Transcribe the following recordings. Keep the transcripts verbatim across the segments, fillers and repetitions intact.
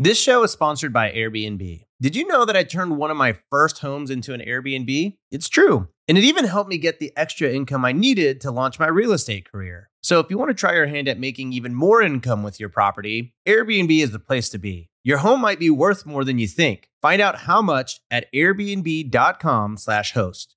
This show is sponsored by Airbnb. Did you know that I turned one of my first homes into an Airbnb? It's true. And it even helped me get the extra income I needed to launch my real estate career. So if you want to try your hand at making even more income with your property, Airbnb is the place to be. Your home might be worth more than you think. Find out how much at airbnb.com slash host.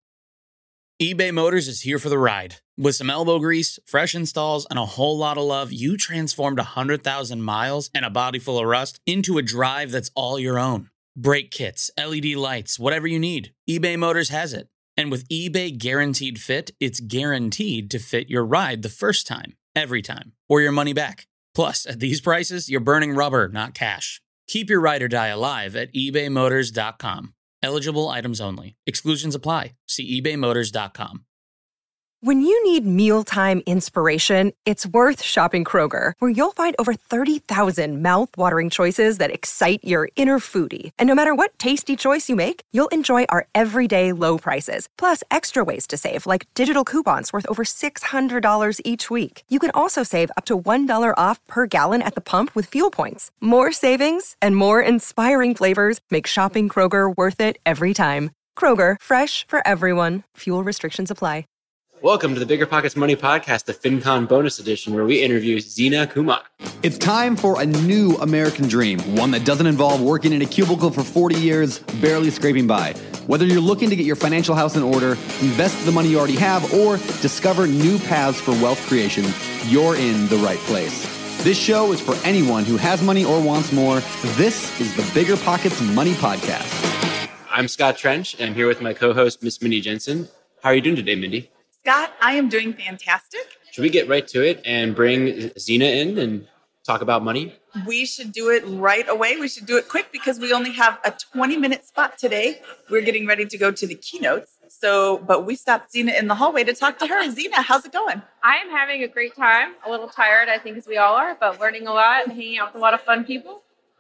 eBay Motors is here for the ride. With some elbow grease, fresh installs, and a whole lot of love, you transformed one hundred thousand miles and a body full of rust into a drive that's all your own. Brake kits, L E D lights, whatever you need, eBay Motors has it. And with eBay Guaranteed Fit, it's guaranteed to fit your ride the first time, every time, or your money back. Plus, at these prices, you're burning rubber, not cash. Keep your ride or die alive at ebay motors dot com. Eligible items only. Exclusions apply. See ebay motors dot com. When you need mealtime inspiration, it's worth shopping Kroger, where you'll find over thirty thousand mouth-watering choices that excite your inner foodie. And no matter what tasty choice you make, you'll enjoy our everyday low prices, plus extra ways to save, like digital coupons worth over six hundred dollars each week. You can also save up to one dollar off per gallon at the pump with fuel points. More savings and more inspiring flavors make shopping Kroger worth it every time. Kroger, fresh for everyone. Fuel restrictions apply. Welcome to the Bigger Pockets Money Podcast, the FinCon bonus edition, where we interview Zena Kumar. It's time for a new American dream, one that doesn't involve working in a cubicle for forty years, barely scraping by. Whether you're looking to get your financial house in order, invest the money you already have, or discover new paths for wealth creation, you're in the right place. This show is for anyone who has money or wants more. This is the Bigger Pockets Money Podcast. I'm Scott Trench, and I'm here with my co-host, Miss Mindy Jensen. How are you doing today, Mindy? Scott, I am doing fantastic. Should we get right to it and bring Zena in and talk about money? We should do it right away. We should do it quick because we only have a twenty-minute spot today. We're getting ready to go to the keynotes. So, but we stopped Zena in the hallway to talk to her. Zena, how's it going? I am having a great time. A little tired, I think, as we all are, but learning a lot and hanging out with a lot of fun people.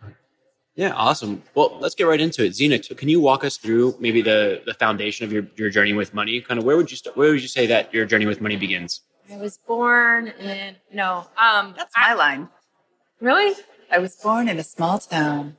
Yeah, awesome. Well, let's get right into it. Zena, can you walk us through maybe the, the foundation of your, your journey with money? Kind of where would you start, where would you say that your journey with money begins? I was born in, no. Um, That's my I, line. Really? I was born in a small town.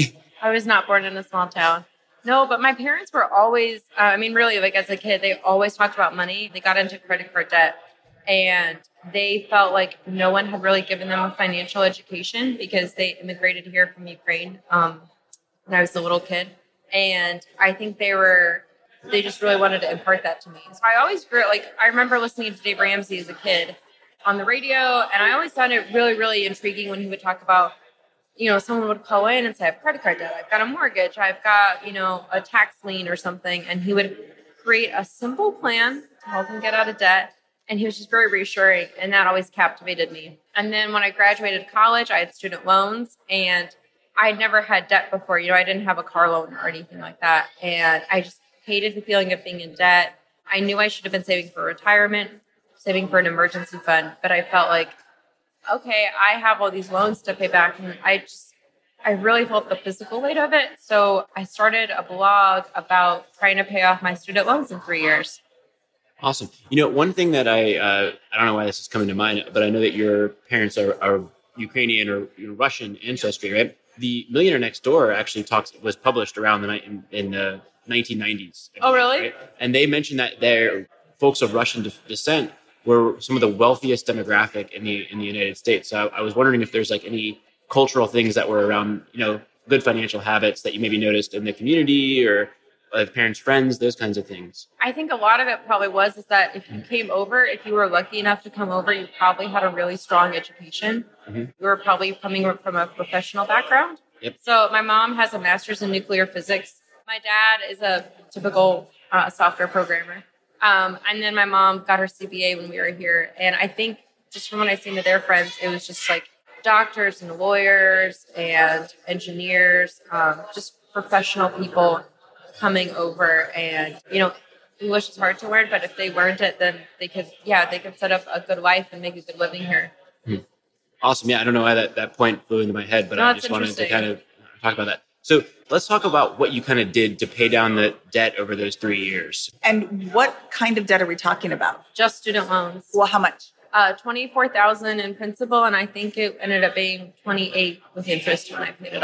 I was not born in a small town. No, but my parents were always, uh, I mean, really, like as a kid, they always talked about money. They got into credit card debt. And they felt like no one had really given them a financial education because they immigrated here from Ukraine um, when I was a little kid. And I think they were, they just really wanted to impart that to me. So I always grew, like, I remember listening to Dave Ramsey as a kid on the radio. And I always found it really, really intriguing when he would talk about, you know, someone would call in and say, I have credit card debt, I've got a mortgage, I've got, you know, a tax lien or something. And he would create a simple plan to help them get out of debt. And he was just very reassuring, and that always captivated me. And then when I graduated college, I had student loans, and I had never had debt before. You know, I didn't have a car loan or anything like that. And I just hated the feeling of being in debt. I knew I should have been saving for retirement, saving for an emergency fund, but I felt like, okay, I have all these loans to pay back, and I just, I really felt the physical weight of it. So I started a blog about trying to pay off my student loans in three years. Awesome. You know, one thing that I, uh, I don't know why this is coming to mind, but I know that your parents are, are Ukrainian or you know, Russian ancestry, right? The Millionaire Next Door actually talks, was published around the night in, in the nineteen nineties. Oh, really? Right? And they mentioned that their folks of Russian de- descent were some of the wealthiest demographic in the, in the United States. So I, I was wondering if there's like any cultural things that were around, you know, good financial habits that you maybe noticed in the community or of parents, friends, those kinds of things. I think a lot of it probably was is that if you came over, if you were lucky enough to come over, you probably had a really strong education. Mm-hmm. You were probably coming from a professional background. Yep. So my mom has a master's in nuclear physics. My dad is a typical uh, software programmer. Um, and then my mom got her C B A when we were here. And I think just from what I've seen to their friends, it was just like doctors and lawyers and engineers, um, just professional people coming over. And, you know, English is hard to learn, but if they learned it, then they could, yeah, they could set up a good life and make a good living here. Hmm. Awesome. Yeah, I don't know why that, that point flew into my head, but no, I just wanted to kind of talk about that. So let's talk about what you kind of did to pay down the debt over those three years. And what kind of debt are we talking about? Just student loans. Well, how much? Uh, twenty-four thousand dollars in principal, and I think it ended up being twenty-eight with interest when I paid it off.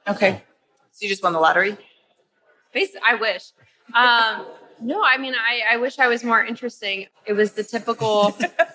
Okay. So you just won the lottery? Basically, I wish. Um, no, I mean, I, I wish I was more interesting. It was the typical.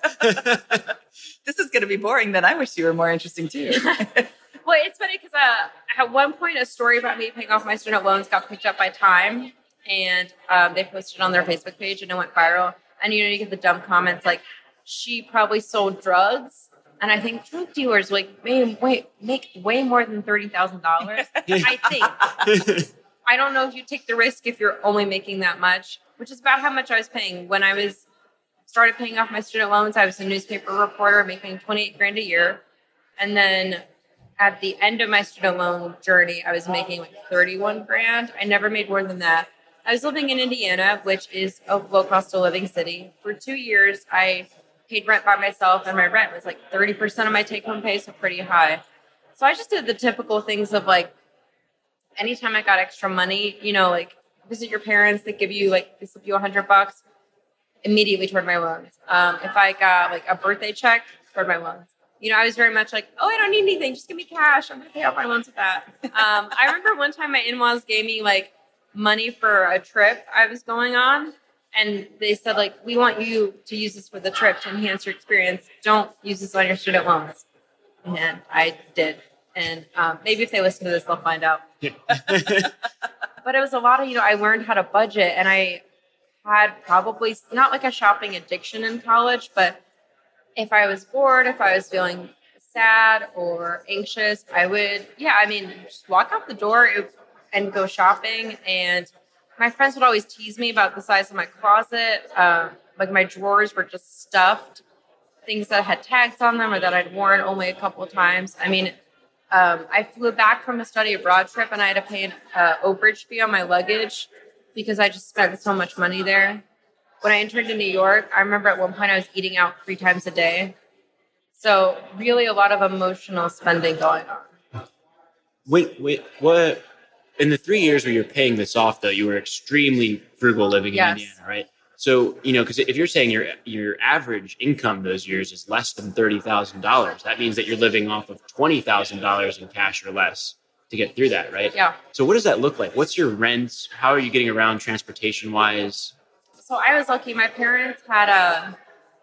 This is going to be boring. Then I wish you were more interesting too. Well, it's funny because uh, at one point, a story about me paying off my student loans got picked up by Time, and um, they posted it on their Facebook page, and it went viral. And you know, you get the dumb comments like, "She probably sold drugs." And I think drug dealers like may wait, make way more than thirty thousand dollars. I think. I don't know if you take the risk if you're only making that much, which is about how much I was paying when I was started paying off my student loans. I was a newspaper reporter making twenty-eight grand a year, and then at the end of my student loan journey, I was making like thirty-one grand. I never made more than that. I was living in Indiana, which is a low cost of living city. For two years, I paid rent by myself, and my rent was like thirty percent of my take home pay, so pretty high. So I just did the typical things of like, anytime I got extra money, you know, like visit your parents, they give you like, they slip you a hundred bucks immediately toward my loans. Um, if I got like a birthday check, toward my loans. You know, I was very much like, oh, I don't need anything. Just give me cash. I'm going to pay off my loans with that. Um, I remember one time my in-laws gave me like money for a trip I was going on. And they said like, we want you to use this for the trip to enhance your experience. Don't use this on your student loans. And I did. And um, maybe if they listen to this, they'll find out. But it was a lot of, you know, I learned how to budget, and I had probably not like a shopping addiction in college, but if I was bored, if I was feeling sad or anxious, I would, yeah, I mean, just walk out the door and go shopping. And my friends would always tease me about the size of my closet. Um, like my drawers were just stuffed, things that had tags on them or that I'd worn only a couple of times. I mean, Um, I flew back from a study abroad trip, and I had to pay an uh, overage fee on my luggage because I just spent so much money there. When I entered to New York, I remember at one point I was eating out three times a day. So really a lot of emotional spending going on. Wait, wait, what? In the three years where you're paying this off, though, you were extremely frugal living Yes. in Indiana, right? So, you know, because if you're saying your your average income those years is less than thirty thousand dollars, that means that you're living off of twenty thousand dollars in cash or less to get through that, right? Yeah. So what does that look like? What's your rent? How are you getting around transportation-wise? So I was lucky. My parents had a,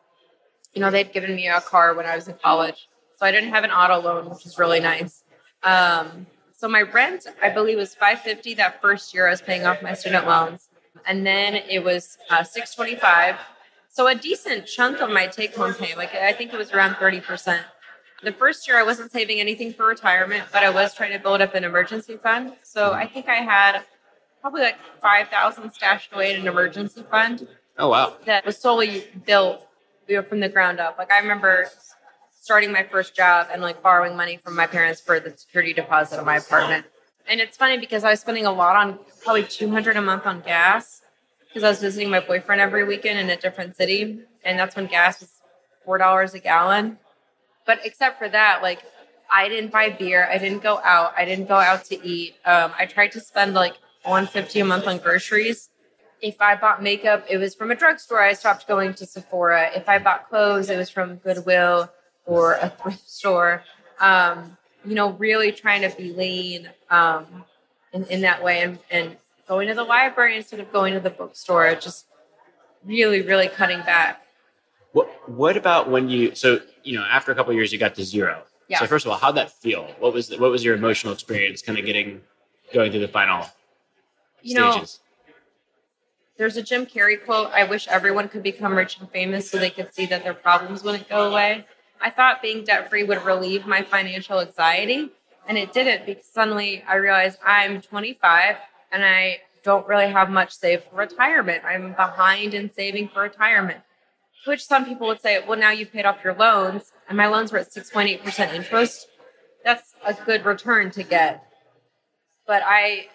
you know, they'd given me a car when I was in college. So I didn't have an auto loan, which is really nice. Um, so my rent, I believe, was five hundred fifty dollars that first year I was paying off my student loans. And then it was uh, six hundred twenty-five dollars. So a decent chunk of my take-home pay, like I think it was around thirty percent. The first year I wasn't saving anything for retirement, but I was trying to build up an emergency fund. So I think I had probably like five thousand dollars stashed away in an emergency fund. Oh, wow. That was solely built, you know, from the ground up. Like I remember starting my first job and like borrowing money from my parents for the security deposit of my apartment. And it's funny because I was spending a lot on probably two hundred dollars a month on gas because I was visiting my boyfriend every weekend in a different city. And that's when gas was four dollars a gallon. But except for that, like I didn't buy beer. I didn't go out. I didn't go out to eat. Um, I tried to spend like one hundred fifty dollars a month on groceries. If I bought makeup, it was from a drugstore. I stopped going to Sephora. If I bought clothes, it was from Goodwill or a thrift store. Um, you know, really trying to be lean um, in, in that way, and, and going to the library instead of going to the bookstore, just really, really cutting back. What What about when you, so, you know, after a couple of years, you got to zero. Yeah. So first of all, how'd that feel? What was the, what was your emotional experience kind of getting, going through the final You know, stages? There's a Jim Carrey quote, I wish everyone could become rich and famous so they could see that their problems wouldn't go away. I thought being debt-free would relieve my financial anxiety, and it didn't, because suddenly I realized I'm twenty-five and I don't really have much saved for retirement. I'm behind in saving for retirement, to which some people would say, well, now you've paid off your loans, and my loans were at six point eight percent interest. That's a good return to get. But I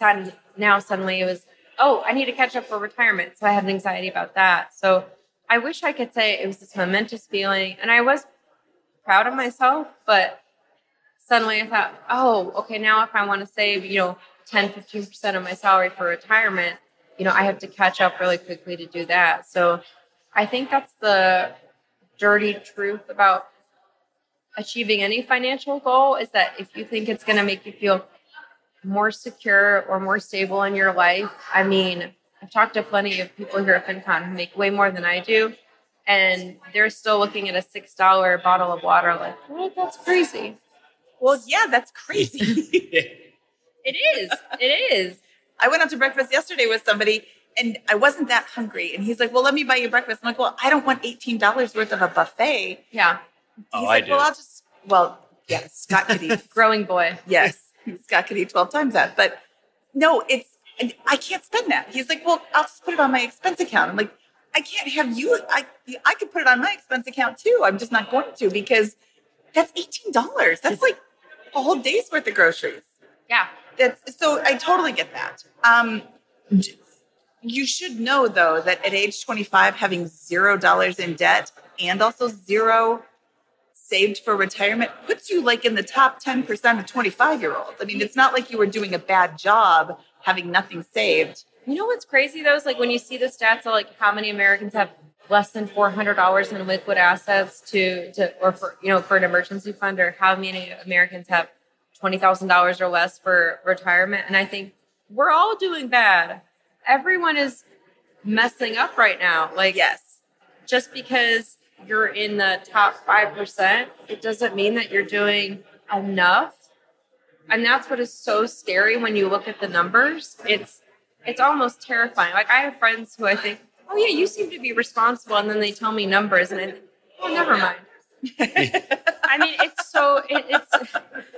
now suddenly it was, oh, I need to catch up for retirement. So I had an anxiety about that. So I wish I could say it was this momentous feeling. And I was proud of myself, but suddenly I thought, oh, okay, now if I want to save, you know, ten, fifteen percent of my salary for retirement, you know, I have to catch up really quickly to do that. So I think that's the dirty truth about achieving any financial goal, is that if you think it's going to make you feel more secure or more stable in your life. I mean, I've talked to plenty of people here at FinCon who make way more than I do, and they're still looking at a six dollar bottle of water like, what? That's crazy. Well, yeah, that's crazy. It is. It is. I went out to breakfast yesterday with somebody, and I wasn't that hungry. And he's like, well, let me buy you breakfast. I'm like, well, I don't want eighteen dollars worth of a buffet. Yeah. He's Oh, like, I do. well, I'll just, well, yeah, Scott could eat. Growing boy. Yes, Scott could eat twelve times that. But no, it's, I can't spend that. He's like, well, I'll just put it on my expense account. I'm like, I can't have you, I I could put it on my expense account too. I'm just not going to because that's eighteen dollars. That's like a whole day's worth of groceries. Yeah. That's so I totally get that. Um, d- you should know though that at age twenty-five, having zero dollars in debt and also zero saved for retirement puts you like in the top ten percent of twenty-five year olds. I mean, it's not like you were doing a bad job having nothing saved. You know what's crazy though is like when you see the stats of like how many Americans have less than four hundred dollars in liquid assets to, to or for, you know, for an emergency fund, or how many Americans have twenty thousand dollars or less for retirement. And I think we're all doing bad. Everyone is messing up right now. Like, Yes. just because you're in the top five percent, it doesn't mean that you're doing enough. And that's what is so scary when you look at the numbers. It's, it's almost terrifying. Like I have friends who I think, oh yeah, you seem to be responsible. And then they tell me numbers and I think, oh, never mind. I mean, it's so, it, it's,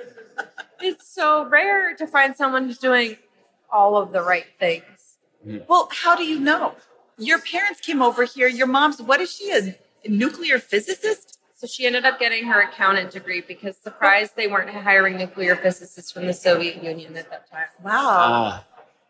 it's so rare to find someone who's doing all of the right things. Well, how do you know? Your parents came over here. Your mom's, what is she, a nuclear physicist? So she ended up getting her accountant degree because surprised they weren't hiring nuclear physicists from the Soviet Union at that time. Wow. Ah,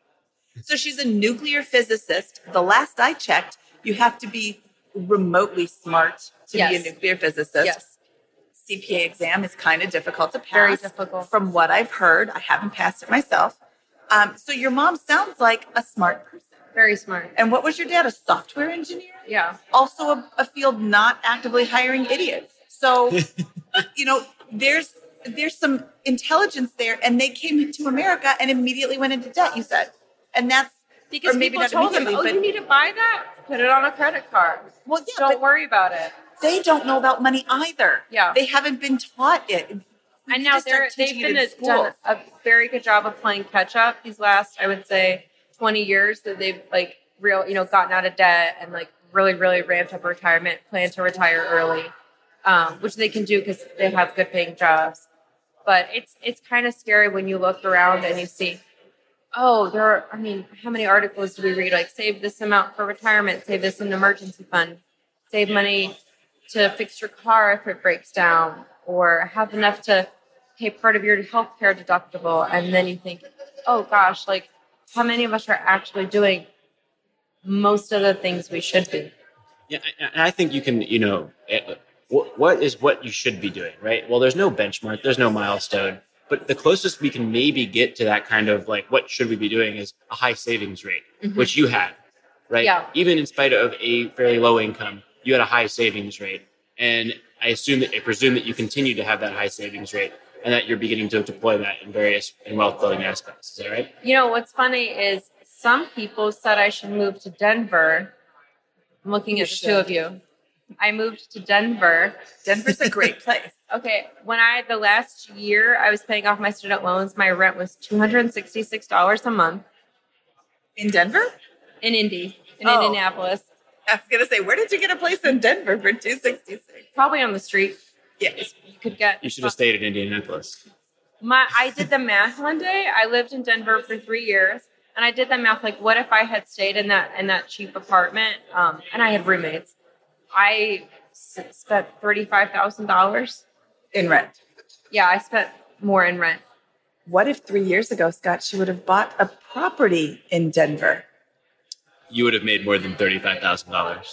So she's a nuclear physicist. The last I checked, you have to be remotely smart to be a Yes. nuclear physicist. Yes. C P A exam is kind of difficult to pass. Very difficult. From what I've heard, I haven't passed it myself. Um, so your mom sounds like a smart person. Very smart. And what was your dad, a software engineer? Yeah. Also a, a field not actively hiring idiots. So, you know, there's there's some intelligence there, and they came to America and immediately went into debt, you said. And that's Because or maybe people not told them, immediately, oh, but- you need to buy that? Put it on a credit card. well, yeah, Don't but worry about it. they don't know about money either. Yeah. They haven't been taught it. We And need now to start they're, they've teaching it been in a, school. done a very good job of playing catch up these last, I would say, twenty years that they've like real, you know, gotten out of debt and like really, really ramped up retirement, plan to retire early, um, which they can do because they have good paying jobs. But it's it's kind of scary when you look around and you see, oh, there are, I mean, how many articles do we read? Like, save this amount for retirement, save this in an emergency fund, save money to fix your car if it breaks down, or have enough to pay part of your healthcare deductible. And then you think, oh gosh, like how many of us are actually doing most of the things we should be? yeah, and I think you can, you know, eh, what, what is what you should be doing, right? Well, there's no benchmark, there's no milestone, but the closest we can maybe get to that kind of like, what should we be doing is a high savings rate, Mhm. which you had, right? Yeah. Even in spite of a fairly low income, you had a high savings rate. And I assume that, I presume that you continue to have that high savings rate and that you're beginning to deploy that in various in wealth building aspects. Is that right? You know, what's funny is some people said I should move to Denver. I'm looking You at the two should. of you. I moved to Denver. Denver's a great place. Okay, when I, the last year I was paying off my student loans, my rent was two hundred sixty-six dollars a month In Denver? in Indy, in Oh. Indianapolis, I was going to say, where did you get a place in Denver for two sixty-six? probably on the street. Yes. You could get. You should have stayed in Indianapolis. My, I did the math one day. I lived in Denver for three years, and I did the math. Like, what if I had stayed in that in that cheap apartment? Um, and I had roommates. I s- spent thirty-five thousand dollars. In rent. Yeah, I spent more in rent. What if three years ago, Scott, she would have bought a property in Denver? You would have made more than thirty-five thousand dollars.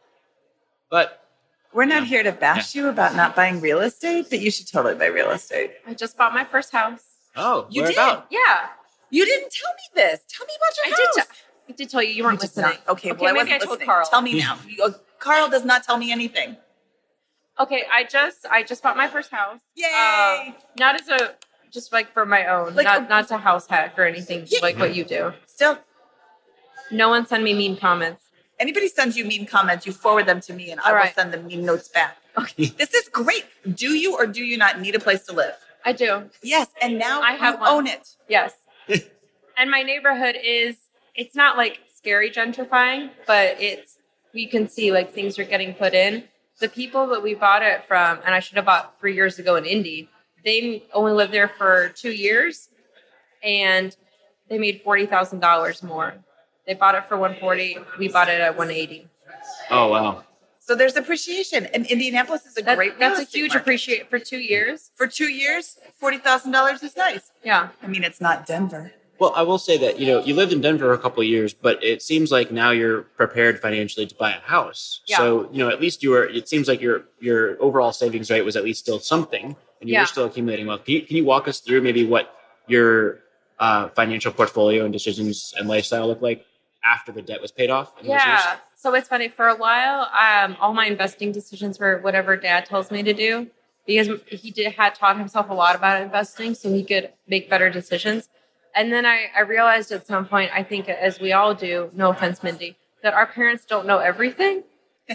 But We're not here to bash you about not buying real estate, but you should totally buy real estate. I just bought my first house. oh, You where did? about? Yeah, You didn't tell me this. Tell me about I your did. house. T- I did tell you. You weren't You did listening. not. Okay, okay well, I maybe wasn't I told listening. Carl. Tell me now. You- uh, Carl does not tell me anything. Okay, I just I just bought my first house. Yay! Uh, not as a just like for my own, Like not a- not to house hack or anything Yeah. like what you do. Still, No one send me mean comments. anybody sends you mean comments, you forward them to me and I All will right. send them mean notes back. Okay. This is great. Do you or do you not need a place to live? I do. Yes. And now I have you one. own it. Yes. And my neighborhood is, it's not like scary gentrifying, but it's, you can see like things are getting put in. The people that we bought it from, and I should have bought three years ago in Indy, they only lived there for two years and they made forty thousand dollars more. They bought it for one hundred forty dollars. We bought it at one hundred eighty dollars. Oh, wow. So there's appreciation. And Indianapolis is a That, great real that's a estate huge market. appreciate for two years. For two years, forty thousand dollars is nice. Yeah. I mean, it's not Denver. Well, I will say that, you know, you lived in Denver a couple of years, but it seems like now you're prepared financially to buy a house. Yeah. So, you know, at least you were, it seems like your your overall savings rate was at least still something, and you Yeah. were still accumulating wealth. Can you, can you walk us through maybe what your uh, financial portfolio and decisions and lifestyle look like after the debt was paid off? in those years? Yeah. So it's funny. For a while, um, all my investing decisions were whatever Dad tells me to do, because he did had taught himself a lot about investing, so he could make better decisions. And then I, I realized at some point, I think as we all do, no offense, Mindy, that our parents don't know everything.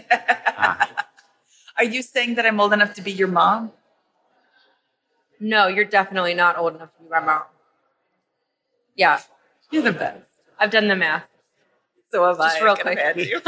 Are you saying that I'm old enough to be your mom? No, you're definitely not old enough to be my mom. Yeah, You're the best. I've done the math. So have Just I. real Can quick. I add you?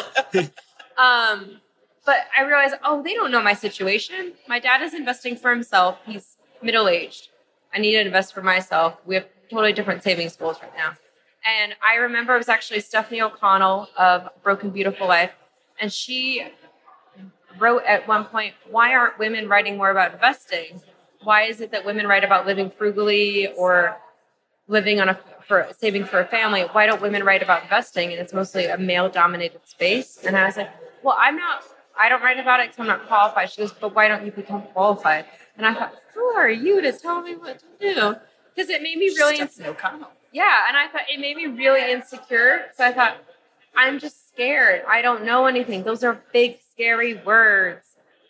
Um, but I realized, oh, they don't know my situation. My dad is investing for himself. He's middle-aged. I need to invest for myself. We have totally different savings goals right now. And I remember it was actually Stephanie O'Connell of Broken Beautiful Life. And she wrote at one point, why aren't women writing more about investing? Why is it that women write about living frugally or living on a for saving for a family? Why don't women write about investing? And it's mostly a male dominated space. And I was like, well, I'm not, I don't write about it because I'm not qualified. She goes, but why don't you become qualified? And I thought, who are you to tell me what to do? Because it made me really, Stephanie O'Connell. yeah. And I thought it made me really insecure. So I thought, I'm just scared. I don't know anything. Those are big, scary words.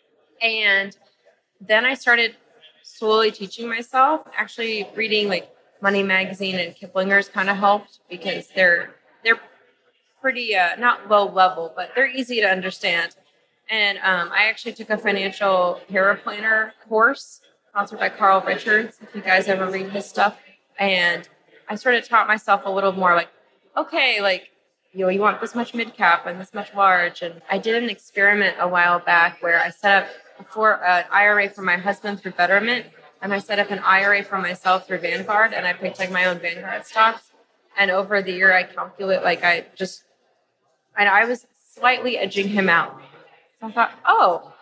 And then I started slowly teaching myself, actually reading like Money Magazine and Kiplinger's kind of helped because they're they're pretty uh, not low level, but they're easy to understand. And um, I actually took a financial paraplanner course sponsored by Carl Richards. If you guys ever read his stuff, and I sort of taught myself a little more like, okay, like you know, you want this much mid cap and this much large. And I did an experiment a while back where I set up for an I R A for my husband through Betterment. And I set up an I R A for myself through Vanguard, and I picked like my own Vanguard stocks. And over the year, I calculate like I just, and I was slightly edging him out. So I thought, oh,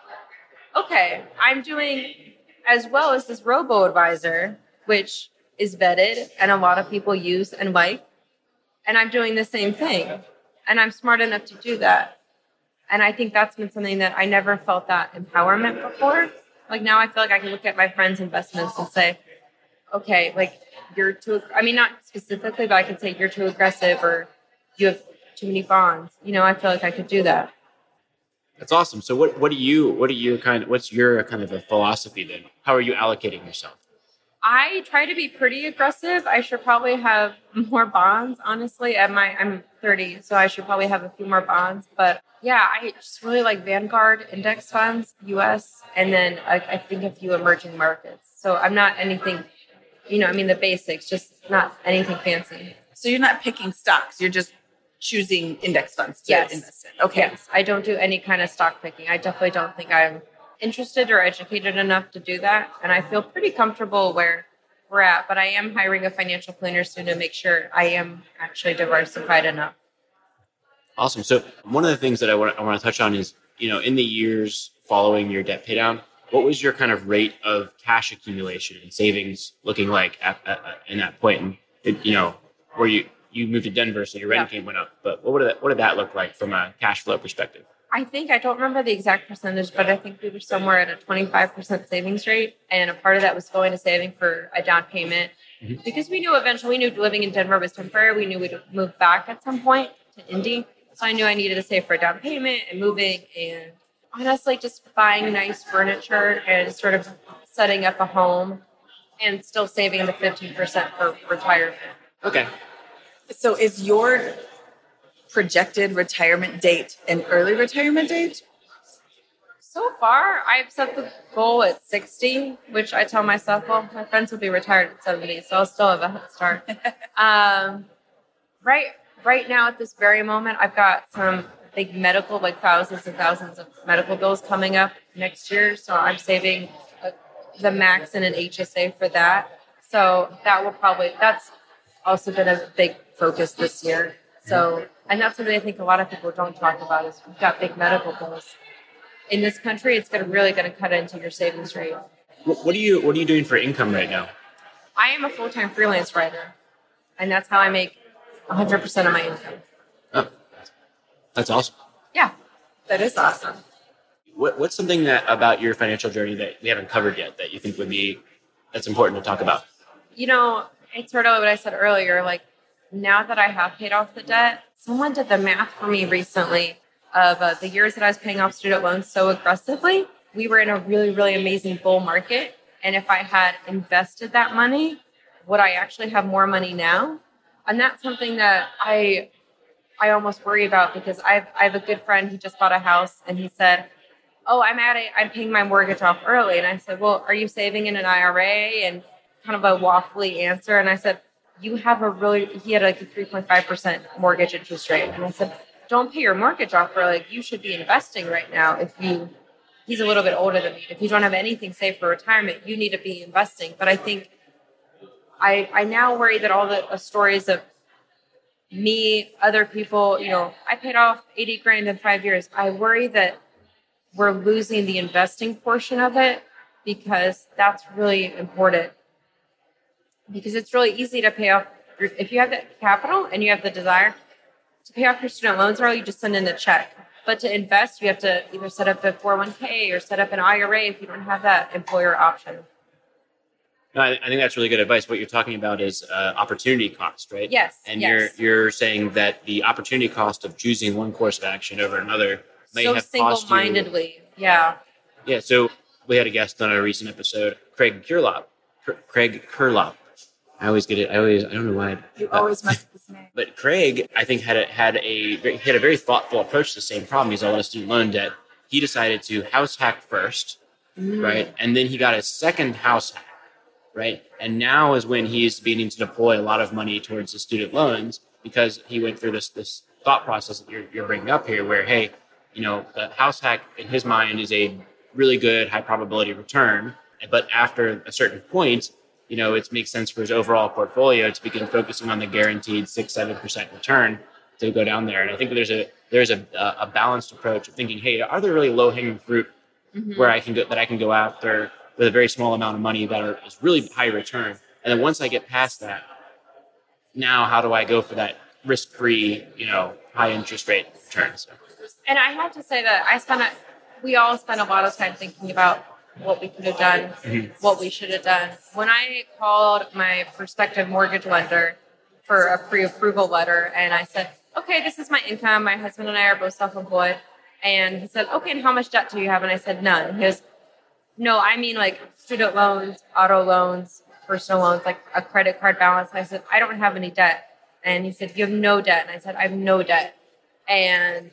okay, I'm doing as well as this robo-advisor, which is vetted and a lot of people use and like, and I'm doing the same thing. And I'm smart enough to do that. And I think that's been something that I never felt that empowerment before. Like now I feel like I can look at my friends' investments and say, okay, like you're too, I mean, not specifically, but I can say you're too aggressive or you have too many bonds. You know, I feel like I could do that. That's awesome. So what, what do you, what are your kind of, what's your kind of a philosophy then? How are you allocating yourself? I try to be pretty aggressive. I should probably have more bonds, honestly. At my, I'm thirty, so I should probably have a few more bonds. But yeah, I just really like Vanguard index funds, U S, and then I, I think a few emerging markets. So I'm not anything, you know, I mean the basics, just not anything fancy. So you're not picking stocks. You're just choosing index funds to Yes. invest in. Okay. Yes, I don't do any kind of stock picking. I definitely don't think I'm interested or educated enough to do that. And I feel pretty comfortable where we're at, but I am hiring a financial planner soon to make sure I am actually diversified enough. Awesome. So one of the things that I want, I want to touch on is, you know, in the years following your debt pay down, what was your kind of rate of cash accumulation and savings looking like at, at, at in that point? And, it, you know, where you, you moved to Denver, so your rent Yeah. income went up, but what would that, what did that look like from a cash flow perspective? I think, I don't remember the exact percentage, but I think we were somewhere at a twenty-five percent savings rate. And a part of that was going to saving for a down payment. Mm-hmm. Because we knew eventually, we knew living in Denver was temporary. We knew we'd move back at some point to Indy. So I knew I needed to save for a down payment and moving and honestly just buying nice furniture and sort of setting up a home. and still saving the fifteen percent for retirement. Okay. So is your projected retirement date an early retirement date? So far, I've set the goal at sixty, which I tell myself, well, my friends will be retired at seventy, so I'll still have a head start. um, right, right now, at this very moment, I've got some big medical, like thousands and thousands of medical bills coming up next year, so I'm saving uh, the max in an H S A for that. So that will probably, that's also been a big focus this year. So, and that's something I think a lot of people don't talk about is we've got big medical bills. In this country, it's going to really going to cut into your savings rate. What are you What are you doing for income right now? I am a full-time freelance writer, and that's how I make one hundred percent of my income. Oh, that's awesome. Yeah. That is awesome. What What's something that about your financial journey that we haven't covered yet that you think would be that's important to talk about? You know, it's sort of what I said earlier. Like, now that I have paid off the debt, someone did the math for me recently of uh, the years that I was paying off student loans so aggressively. We were in a really, really amazing bull market. And if I had invested that money, would I actually have more money now? And that's something that I I almost worry about because I've I have a good friend who just bought a house and he said, oh, I'm at it, I'm paying my mortgage off early. And I said, well, are you saving in an I R A? And kind of a waffly answer. And I said, you have a really, he had like a three point five percent mortgage interest rate. And I said, don't pay your mortgage off early. Like, you should be investing right now. If you, he's a little bit older than me. If you don't have anything saved for retirement, you need to be investing. But I think I I now worry that all the uh, stories of me, other people, you know, I paid off eighty grand in five years. I worry that we're losing the investing portion of it because that's really important. Because it's really easy to pay off, if you have the capital and you have the desire to pay off your student loans early, you just send in the check. But to invest, you have to either set up a four oh one k or set up an I R A if you don't have that employer option. No, I, I think that's really good advice. What you're talking about is uh, opportunity cost, right? Yes. And yes. you're you're saying that the opportunity cost of choosing one course of action over another may so have cost you. single-mindedly, yeah. Yeah. So we had a guest on a recent episode, Craig Kurlop. Craig Kurlop. I always get it. I always. I don't know why. You uh, always mess with this name. But Craig, I think, had a, had a he had a very thoughtful approach to the same problem. He's all in student loan debt. He decided to house hack first, mm. right, and then he got a second house hack, right, and now is when he's beginning to deploy a lot of money towards the student loans because he went through this this thought process that you're you're bringing up here, where hey, you know, the house hack in his mind is a really good high probability return, but after a certain point, you know, it makes sense for his overall portfolio to begin focusing on the guaranteed six, seven percent return to go down there. And I think there's a there's a a balanced approach of thinking, hey, are there really low hanging fruit mm-hmm. where I can go that I can go after with a very small amount of money that are is really high return. And then once I get past that, now how do I go for that risk free, you know, high interest rate return? So. And I have to say that I spent a, we all spend a lot of time thinking about what we could have done, mm-hmm. what we should have done. When I called my prospective mortgage lender for a pre-approval letter and I said, okay, this is my income. My husband and I are both self-employed. And he said, okay, and how much debt do you have? And I said, none. He goes, no, I mean like student loans, auto loans, personal loans, like a credit card balance. And I said, I don't have any debt. And he said, you have no debt. And I said, I have no debt. And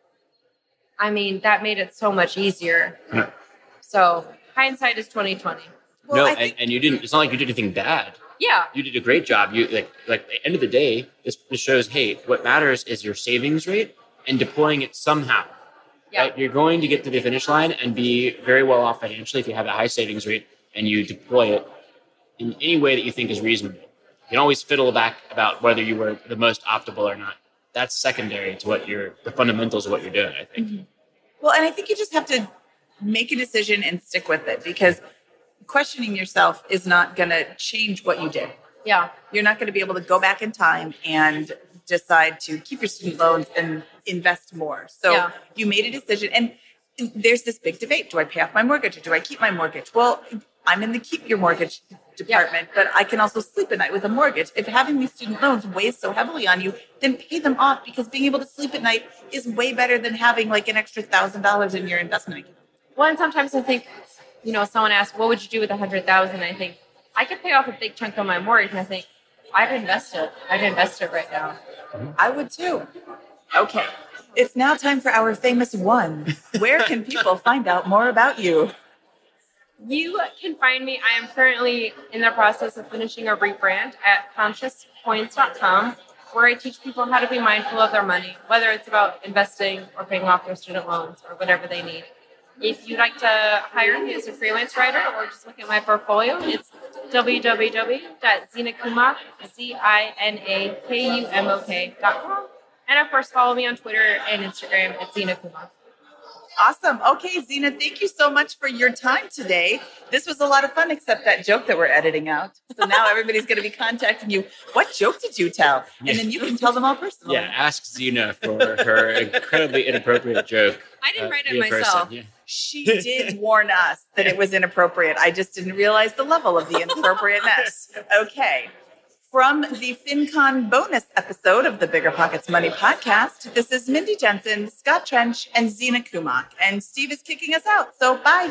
I mean, that made it so much easier. Yeah. So hindsight is twenty twenty. Well, no, think, and, and you didn't. It's not like you did anything bad. Yeah, you did a great job. You like like at the end of the day, this, this shows. Hey, what matters is your savings rate and deploying it somehow. Yeah. Right? You're going to get to the finish line and be very well off financially if you have a high savings rate and you deploy it in any way that you think is reasonable. You can always fiddle back about whether you were the most optimal or not. That's secondary to what you're the fundamentals of what you're doing, I think. Mm-hmm. Well, and I think you just have to make a decision and stick with it because questioning yourself is not going to change what you did. Yeah. You're not going to be able to go back in time and decide to keep your student loans and invest more. So yeah. you made a decision. And there's this big debate. Do I pay off my mortgage or do I keep my mortgage? Well, I'm in the keep your mortgage department, yeah. but I can also sleep at night with a mortgage. If having these student loans weighs so heavily on you, then pay them off because being able to sleep at night is way better than having like an extra thousand dollars in your investment account. Well, and sometimes I think, you know, someone asks, what would you do with a hundred thousand? I think I could pay off a big chunk of my mortgage and I think, I've invested. I've invested right now. I would too. Okay. It's now time for our famous one. Where can people find out more about you? You can find me. I am currently in the process of finishing a rebrand at conscious coins dot com, where I teach people how to be mindful of their money, whether it's about investing or paying off their student loans or whatever they need. If you'd like to hire me as a freelance writer or just look at my portfolio, it's w w w dot zina kumok, Z I N A K U M O K dot com. And of course, follow me on Twitter and Instagram at Zina Kumok. Awesome. Okay, Zina, thank you so much for your time today. This was a lot of fun, except that joke that we're editing out. So now everybody's going to be contacting you. What joke did you tell? And then you can tell them all personally. Yeah, ask Zina for her incredibly inappropriate joke. I didn't uh, write it in myself. person. Yeah. She did warn us that it was inappropriate. I just didn't realize the level of the inappropriateness. Okay. From the FinCon bonus episode of the Bigger Pockets Money podcast, this is Mindy Jensen, Scott Trench, and Zina Kumok. And Steve is kicking us out, so bye.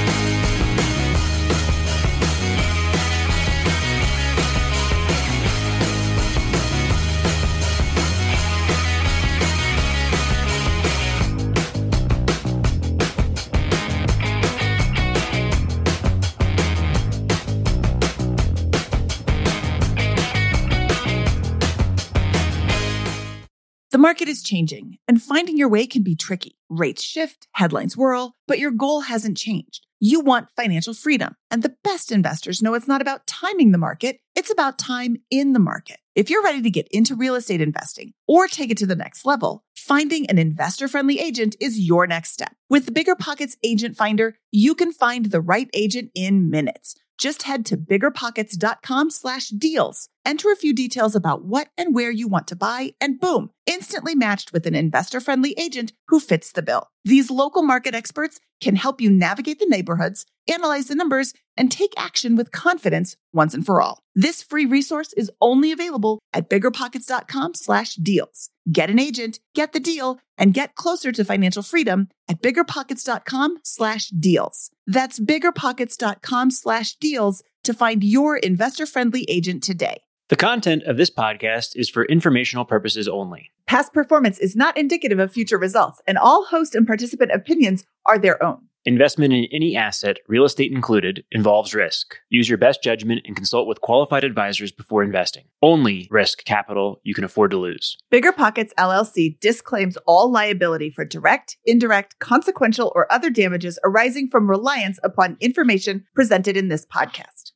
The market is changing, and finding your way can be tricky. Rates shift, headlines whirl, but your goal hasn't changed. You want financial freedom, and the best investors know it's not about timing the market, it's about time in the market. If you're ready to get into real estate investing or take it to the next level, finding an investor-friendly agent is your next step. With the Bigger Pockets Agent Finder, you can find the right agent in minutes. Just head to biggerpockets.com slash deals. Enter a few details about what and where you want to buy, and boom, instantly matched with an investor-friendly agent who fits the bill. These local market experts can help you navigate the neighborhoods, analyze the numbers, and take action with confidence once and for all. This free resource is only available at biggerpockets.com slash deals. Get an agent, get the deal, and get closer to financial freedom at biggerpockets.com slash deals. That's biggerpockets.com slash deals to find your investor-friendly agent today. The content of this podcast is for informational purposes only. Past performance is not indicative of future results, and all host and participant opinions are their own. Investment in any asset, real estate included, involves risk. Use your best judgment and consult with qualified advisors before investing. Only risk capital you can afford to lose. Bigger Pockets L L C disclaims all liability for direct, indirect, consequential, or other damages arising from reliance upon information presented in this podcast.